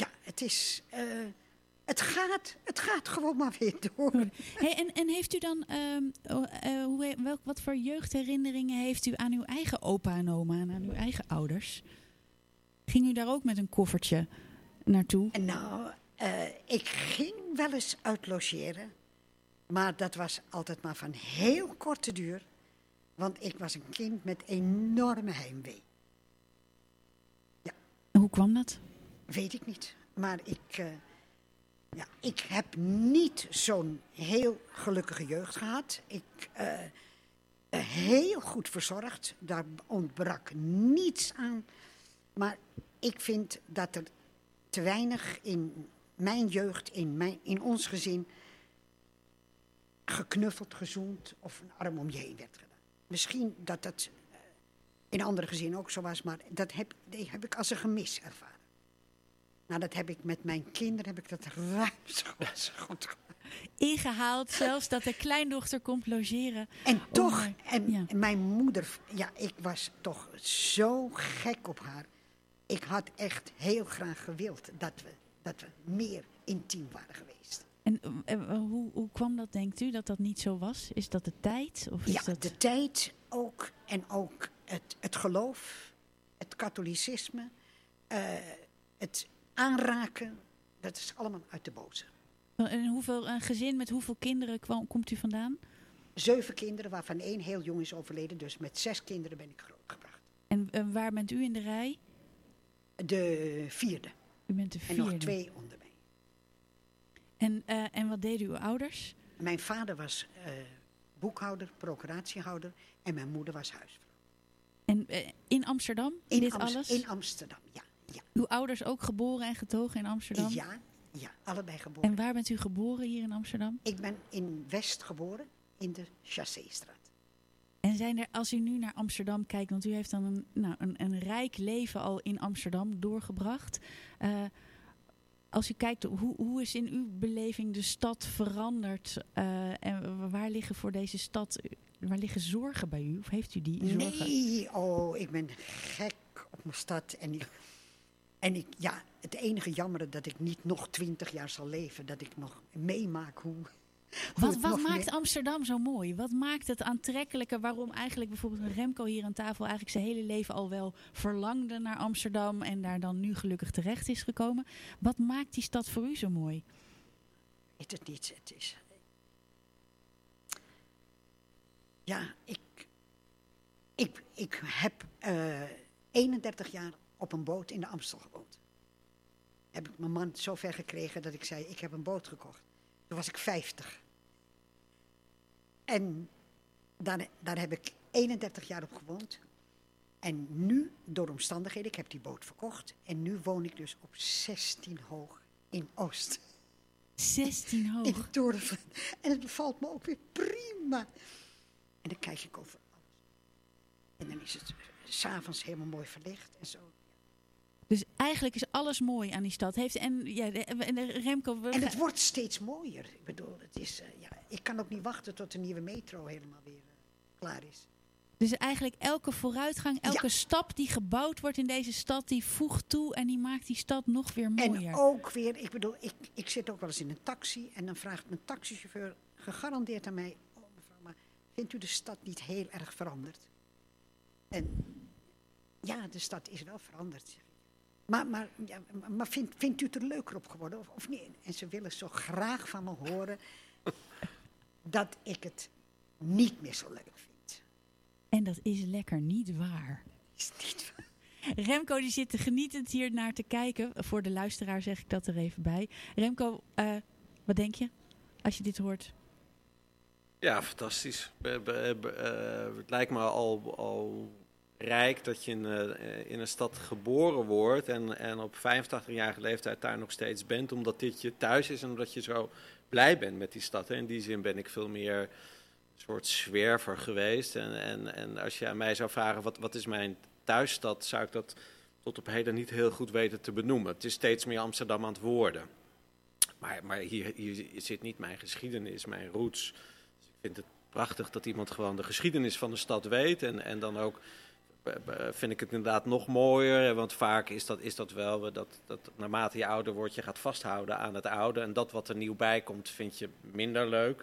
Het gaat gewoon maar weer door. Hey, en heeft u dan, wat voor jeugdherinneringen heeft u aan uw eigen opa en oma en aan uw eigen ouders? Ging u daar ook met een koffertje naartoe? Nou, ik ging wel eens uit logeren. Maar dat was altijd maar van heel korte duur. Want ik was een kind met enorme heimwee. Ja. Hoe kwam dat? Weet ik niet. Maar ik heb niet zo'n heel gelukkige jeugd gehad. Ik heel goed verzorgd. Daar ontbrak niets aan. Maar ik vind dat er te weinig in mijn jeugd, in ons gezin, geknuffeld, gezoend of een arm om je heen werd gedaan. Misschien dat dat in andere gezinnen ook zo was, maar dat heb ik als een gemis ervaren. Nou, dat heb ik met mijn kinderen, ruimschoots goed ingehaald, zelfs dat de kleindochter komt logeren. En toch, mijn moeder, ik was toch zo gek op haar. Ik had echt heel graag gewild dat we meer intiem waren geweest. En hoe kwam dat, denkt u, dat niet zo was? Is dat de tijd? Of is dat... de tijd ook. En ook het geloof, het katholicisme, het aanraken. Dat is allemaal uit de boze. En een gezin met hoeveel kinderen komt u vandaan? 7 kinderen, waarvan 1 heel jong is overleden. Dus met 6 kinderen ben ik grootgebracht. En waar bent u in de rij? De 4e. U bent de 4e. En nog 2 onder mij. En wat deden uw ouders? Mijn vader was boekhouder, procuratiehouder. En mijn moeder was huisvrouw. En in Amsterdam? Alles? In Amsterdam, ja. Uw ouders ook geboren en getogen in Amsterdam? Ja, allebei geboren. En waar bent u geboren hier in Amsterdam? Ik ben in West geboren, in de Chasséstraat. En zijn er, als u nu naar Amsterdam kijkt, want u heeft dan een rijk leven al in Amsterdam doorgebracht. Als u kijkt, hoe is in uw beleving de stad veranderd? En waar liggen voor deze stad waar liggen zorgen bij u? Of heeft u die zorgen? Nee, ik ben gek op mijn stad. Het enige jammer dat ik niet nog 20 jaar zal leven. Dat ik nog meemaak hoe Wat maakt Amsterdam zo mooi? Wat maakt het aantrekkelijker? Waarom eigenlijk bijvoorbeeld Remco hier aan tafel eigenlijk zijn hele leven al wel verlangde naar Amsterdam en daar dan nu gelukkig terecht is gekomen? Wat maakt die stad voor u zo mooi? Ik weet het niet. Het is... Ja, ik heb 31 jaar op een boot in de Amstel gewoond. Heb ik mijn man zo ver gekregen dat ik zei, ik heb een boot gekocht. Toen was ik 50. En daar heb ik 31 jaar op gewoond. En nu, door omstandigheden, ik heb die boot verkocht. En nu woon ik dus op 16 hoog in Oost. 16 hoog? In het toren van... En het bevalt me ook weer prima. En dan kijk ik over alles. En dan is het 's avonds helemaal mooi verlicht en zo. Dus eigenlijk is alles mooi aan die stad. Remco... En het wordt steeds mooier. Ik bedoel, het is, ik kan ook niet wachten tot de nieuwe metro helemaal weer klaar is. Dus eigenlijk elke vooruitgang, elke stap die gebouwd wordt in deze stad, die voegt toe en die maakt die stad nog weer mooier. En ook weer, ik bedoel, ik zit ook wel eens in een taxi en dan vraagt mijn taxichauffeur gegarandeerd aan mij, oh mevrouw, maar vindt u de stad niet heel erg veranderd? En ja, de stad is wel veranderd. Maar vindt u het er leuker op geworden of niet? En ze willen zo graag van me horen dat ik het niet meer zo leuk vind. En dat is lekker niet waar. Is niet waar. Remco die zit er genietend hier naar te kijken. Voor de luisteraar zeg ik dat er even bij. Remco, wat denk je als je dit hoort? Ja, fantastisch. Het lijkt me al rijk dat je in een stad geboren wordt en op 85-jarige leeftijd daar nog steeds bent, omdat dit je thuis is en omdat je zo blij bent met die stad. In die zin ben ik veel meer een soort zwerver geweest. En als je aan mij zou vragen, wat is mijn thuisstad, zou ik dat tot op heden niet heel goed weten te benoemen. Het is steeds meer Amsterdam aan het worden. Maar hier zit niet mijn geschiedenis, mijn roots. Dus ik vind het prachtig dat iemand gewoon de geschiedenis van de stad weet. En dan ook vind ik het inderdaad nog mooier. Want vaak is dat wel dat naarmate je ouder wordt, je gaat vasthouden aan het oude. En dat wat er nieuw bij komt, vind je minder leuk.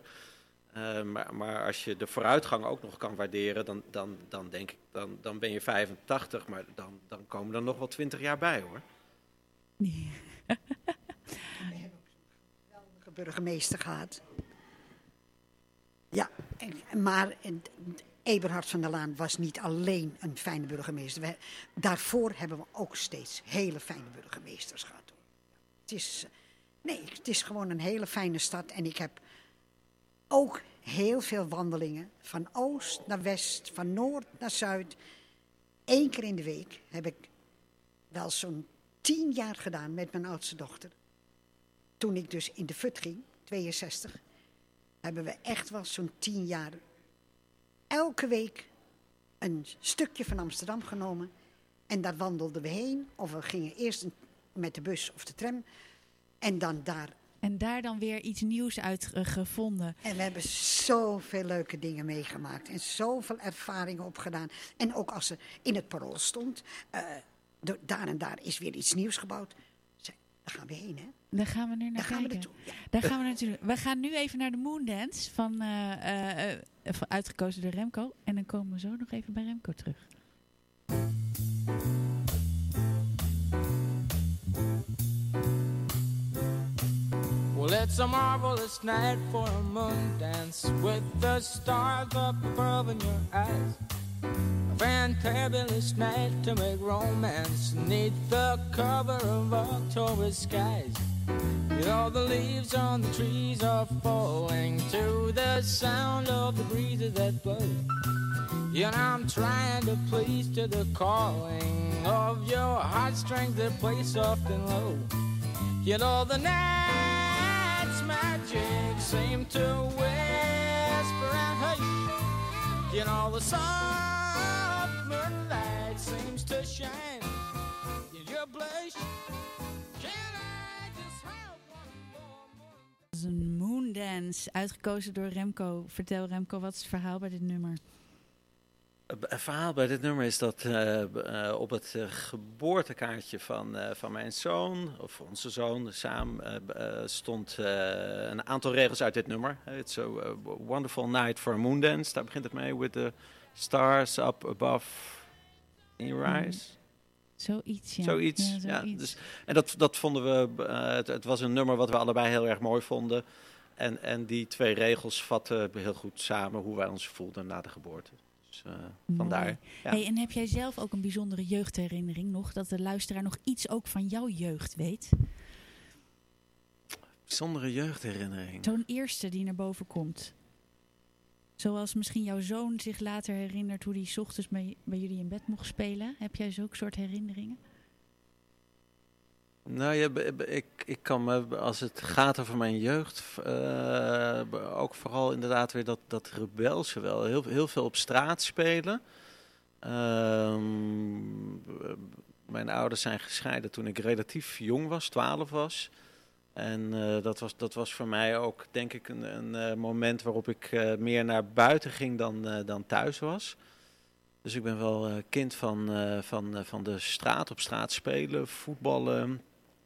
Maar als je de vooruitgang ook nog kan waarderen, dan denk ik, dan ben je 85. Maar dan komen er nog wel 20 jaar bij, hoor. Nee. We hebben ook zo'n geweldige burgemeester gehad. Ja, maar Eberhard van der Laan was niet alleen een fijne burgemeester. Daarvoor hebben we ook steeds hele fijne burgemeesters gehad. Het is gewoon een hele fijne stad. En ik heb ook heel veel wandelingen. Van oost naar west, van noord naar zuid. 1 keer in de week heb ik wel zo'n 10 jaar gedaan met mijn oudste dochter. Toen ik dus in de FUT ging, 62, hebben we echt wel zo'n 10 jaar elke week een stukje van Amsterdam genomen. En daar wandelden we heen. Of we gingen eerst met de bus of de tram. En dan daar. En daar dan weer iets nieuws uit gevonden. En we hebben zoveel leuke dingen meegemaakt. En zoveel ervaringen opgedaan. En ook als er in het Parool stond, daar en daar is weer iets nieuws gebouwd. Daar gaan we heen, hè? Daar gaan we nu naar kijken. Gaan we naartoe. Ja. Daar gaan we naartoe. We gaan nu even naar de Moondance uitgekozen door Remco. En dan komen we zo nog even bij Remco terug. Well, it's a marvelous night for a moon dance with the stars up above in your eyes. A fantabulous night to make romance neath the cover of October skies. You know the leaves on the trees are falling to the sound of the breezes that blow. You know I'm trying to please to the calling of your heartstrings that play soft and low. You know the night's magic seem to whisper and hush. You know the soft moonlight seems to shine in your blush. Can I just have one more? 2000 Moondance, uitgekozen door Remco. Vertel Remco, wat is het verhaal bij dit nummer? Het verhaal bij dit nummer is dat op het geboortekaartje van mijn zoon, of onze zoon, samen stond een aantal regels uit dit nummer. It's a wonderful night for a moondance. Daar begint het mee. With the stars up above in your eyes. Zoiets, ja. Zoiets, ja. Dus, en dat vonden we, het was een nummer wat we allebei heel erg mooi vonden. En die 2 regels vatten heel goed samen hoe wij ons voelden na de geboorte. Dus vandaar. Ja. Hey, en heb jij zelf ook een bijzondere jeugdherinnering nog? Dat de luisteraar nog iets ook van jouw jeugd weet? Bijzondere jeugdherinnering. Zo'n eerste die naar boven komt. Zoals misschien jouw zoon zich later herinnert hoe hij 's ochtends bij jullie in bed mocht spelen. Heb jij zulke soort herinneringen? Nou ja, ik kan me, als het gaat over mijn jeugd, ook vooral inderdaad weer dat rebelse wel. Heel veel op straat spelen. Mijn ouders zijn gescheiden toen ik relatief jong was, 12 was. En dat was voor mij ook, denk ik, een moment waarop ik meer naar buiten ging dan thuis was. Dus ik ben wel kind van de straat, op straat spelen, voetballen.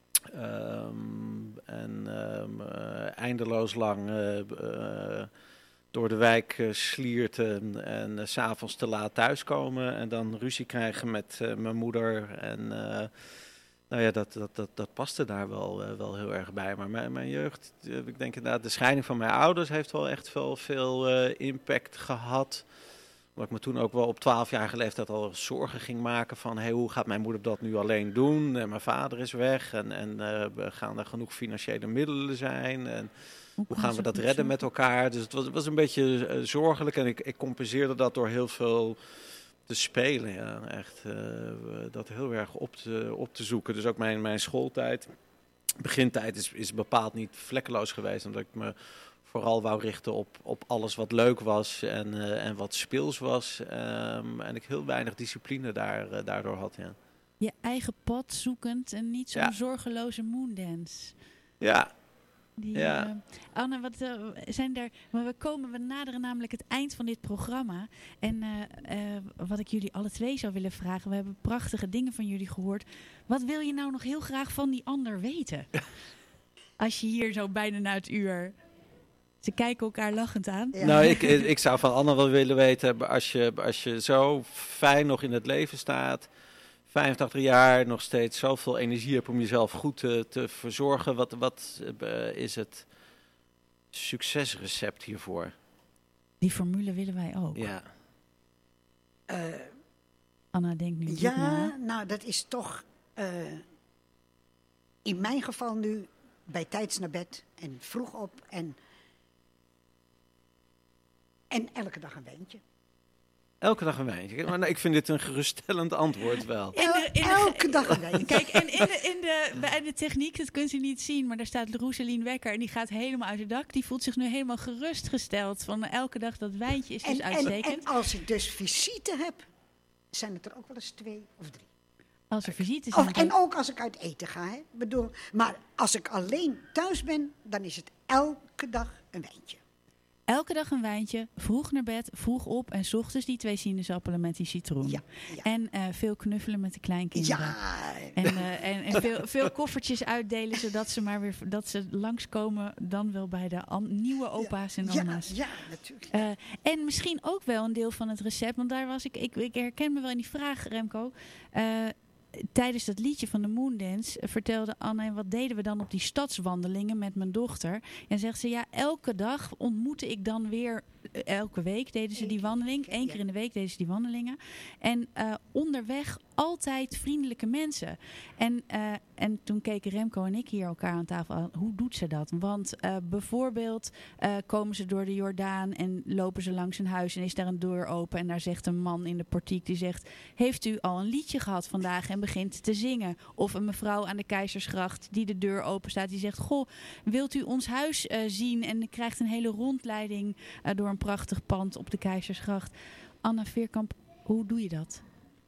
Eindeloos lang door de wijk slierten en 's avonds te laat thuiskomen. En dan ruzie krijgen met mijn moeder en... Nou ja, dat paste daar wel heel erg bij. Maar mijn jeugd, ik denk inderdaad, de scheiding van mijn ouders heeft wel echt veel impact gehad. Omdat ik me toen ook wel op 12-jarige leeftijd al zorgen ging maken van... Hey, hoe gaat mijn moeder dat nu alleen doen? En mijn vader is weg en gaan er genoeg financiële middelen zijn? En hoe gaan we dat redden met elkaar? Dus het was een beetje zorgelijk en ik compenseerde dat door heel veel... te spelen, ja, echt dat heel erg op te zoeken. Dus ook mijn schooltijd, begintijd is bepaald niet vlekkeloos geweest. Omdat ik me vooral wou richten op alles wat leuk was en wat speels was. En ik heel weinig discipline daardoor had, ja. Je eigen pad zoekend en niet zo'n zorgeloze moondance. Ja. Anne, wat zijn er? Maar we naderen namelijk het eind van dit programma. En wat ik jullie alle 2 zou willen vragen. We hebben prachtige dingen van jullie gehoord. Wat wil je nou nog heel graag van die ander weten? Ja. Als je hier zo bijna na het uur... Ze kijken elkaar lachend aan. Ja. Nou, ik zou van Anne wel willen weten... Als je zo fijn nog in het leven staat... 85 jaar, nog steeds zoveel energie hebt om jezelf goed te verzorgen. Wat is het succesrecept hiervoor? Die formule willen wij ook. Ja. Anna denkt nu nou dat is toch in mijn geval nu bij tijds naar bed en vroeg op en elke dag een wijntje. Elke dag een wijntje. Maar ik vind dit een geruststellend antwoord wel. Elke dag een wijntje. Kijk, en bij de techniek, dat kunt u niet zien, maar daar staat Roeselien Wekker en die gaat helemaal uit het dak. Die voelt zich nu helemaal gerustgesteld van elke dag dat wijntje is dus uitstekend. En als ik dus visite heb, zijn het er ook wel eens 2 of 3. Als er visite zijn. En ook als ik uit eten ga. Hè. Maar als ik alleen thuis ben, dan is het elke dag een wijntje. Elke dag een wijntje, vroeg naar bed, vroeg op en 's ochtends die 2 sinaasappelen met die citroen. Ja. En veel knuffelen met de kleinkinderen. Ja. En veel koffertjes uitdelen, zodat ze maar weer langskomen dan wel bij de nieuwe opa's en oma's. Ja, natuurlijk. En misschien ook wel een deel van het recept, want daar was ik herken me wel in die vraag, Remco. Tijdens dat liedje van de Moondance vertelde Anne... en wat deden we dan op die stadswandelingen met mijn dochter? En zegt ze, elke dag ontmoette ik dan weer... elke week deden ze die wandeling. 1 keer in de week deden ze die wandelingen. En onderweg altijd vriendelijke mensen. En toen keken Remco en ik hier elkaar aan tafel aan. Hoe doet ze dat? Want bijvoorbeeld komen ze door de Jordaan... en lopen ze langs een huis en is daar een deur open... en daar zegt een man in de portiek die zegt... heeft u al een liedje gehad vandaag en begint te zingen? Of een mevrouw aan de Keizersgracht die de deur open staat... die zegt, goh, wilt u ons huis zien? En krijgt een hele rondleiding door een prachtig pand op de Keizersgracht. Anna Veerkamp, hoe doe je dat?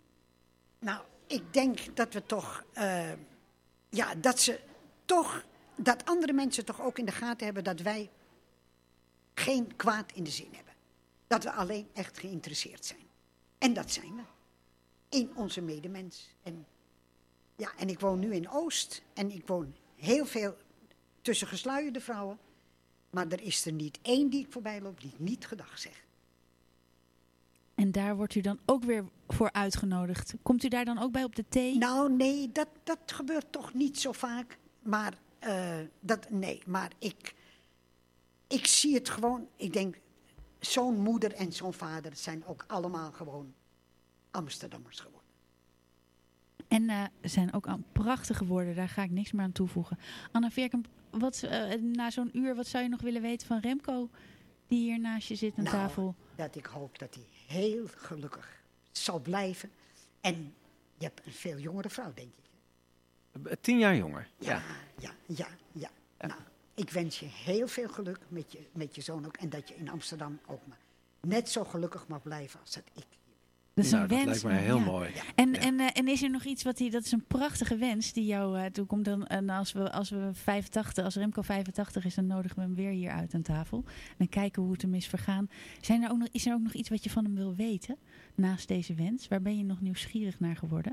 Nou, ik denk dat we toch... dat ze toch dat andere mensen toch ook in de gaten hebben dat wij geen kwaad in de zin hebben. Dat we alleen echt geïnteresseerd zijn. En dat zijn we. In onze medemens. En ik woon nu in Oost. En ik woon heel veel tussen gesluierde vrouwen. Maar er is er niet één die ik voorbij loop die niet gedag zegt. En daar wordt u dan ook weer voor uitgenodigd. Komt u daar dan ook bij op de thee? Nou, nee, dat gebeurt toch niet zo vaak. Maar, maar ik zie het gewoon. Ik denk, zo'n moeder en zo'n vader zijn ook allemaal gewoon Amsterdammers geworden. En zijn ook prachtige woorden, daar ga ik niks meer aan toevoegen. Anna Veerkamp, na zo'n uur, wat zou je nog willen weten van Remco, die hier naast je zit aan tafel? Dat ik hoop dat hij heel gelukkig zal blijven. En je hebt een veel jongere vrouw, denk ik. 10 jaar jonger. Ja. Nou, ik wens je heel veel geluk met je zoon ook. En dat je in Amsterdam ook maar net zo gelukkig mag blijven als dat ik. Dat lijkt mij heel mooi. Ja. En is er nog iets dat is een prachtige wens die jou toekomt. En als Remco 85 is, dan nodigen we hem weer hier uit aan tafel. En dan kijken hoe het hem is vergaan. Is er ook nog iets wat je van hem wil weten? Naast deze wens? Waar ben je nog nieuwsgierig naar geworden?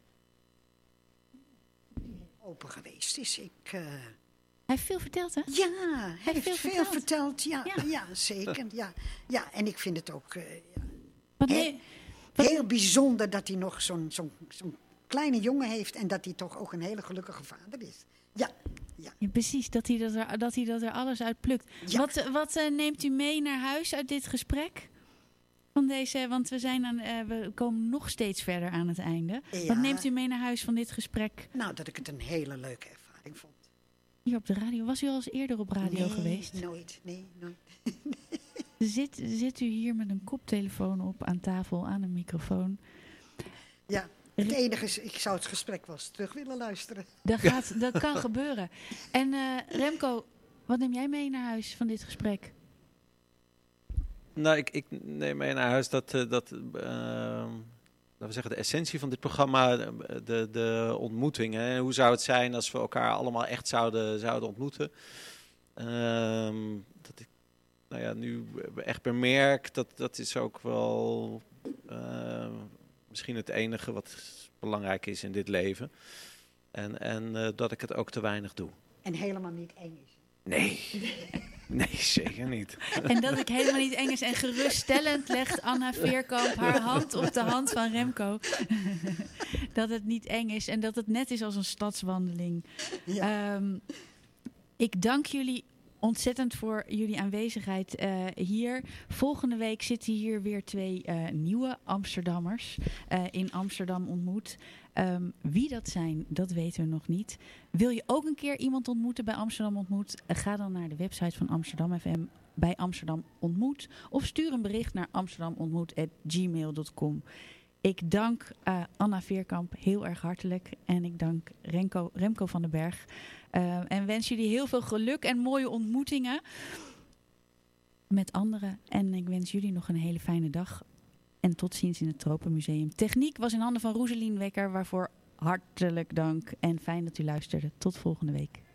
Open geweest is ik. Hij heeft veel verteld, hè? Ja, hij heeft veel verteld. Ja, zeker. Ja, en ik vind het ook heel bijzonder dat hij nog zo'n kleine jongen heeft en dat hij toch ook een hele gelukkige vader is. Ja, precies, dat hij dat er alles uit plukt. Ja. Wat neemt u mee naar huis uit dit gesprek? Van deze, want we komen nog steeds verder aan het einde. Ja. Wat neemt u mee naar huis van dit gesprek? Nou, dat ik het een hele leuke ervaring vond. Hier op de radio. Was u al eens eerder op radio geweest? Nee, nooit. Zit u hier met een koptelefoon op aan tafel, aan een microfoon? Ja, het enige is, ik zou het gesprek wel eens terug willen luisteren. Dat kan gebeuren. En Remco, wat neem jij mee naar huis van dit gesprek? Nou, ik neem mee naar huis dat laten we zeggen, de essentie van dit programma, de ontmoetingen. Hè? Hoe zou het zijn als we elkaar allemaal echt zouden ontmoeten? Dat ik nu echt bemerk, dat is ook wel misschien het enige wat belangrijk is in dit leven. En dat ik het ook te weinig doe. En helemaal niet eng is. Nee, zeker niet. En dat ik helemaal niet eng is en geruststellend legt Anna Veerkamp haar hand op de hand van Remco. Dat het niet eng is en dat het net is als een stadswandeling. Ja. Ik dank jullie ontzettend voor jullie aanwezigheid hier. Volgende week zitten hier weer 2 nieuwe Amsterdammers in Amsterdam ontmoet. Wie dat zijn, dat weten we nog niet. Wil je ook een keer iemand ontmoeten bij Amsterdam Ontmoet? Ga dan naar de website van Amsterdam FM bij Amsterdam Ontmoet. Of stuur een bericht naar amsterdamontmoet@gmail.com. Ik dank Anna Veerkamp heel erg hartelijk. En ik dank Remco van den Berg. En wens jullie heel veel geluk en mooie ontmoetingen met anderen. En ik wens jullie nog een hele fijne dag. En tot ziens in het Tropenmuseum. Techniek was in handen van Roeselien Wekker, waarvoor hartelijk dank. En fijn dat u luisterde. Tot volgende week.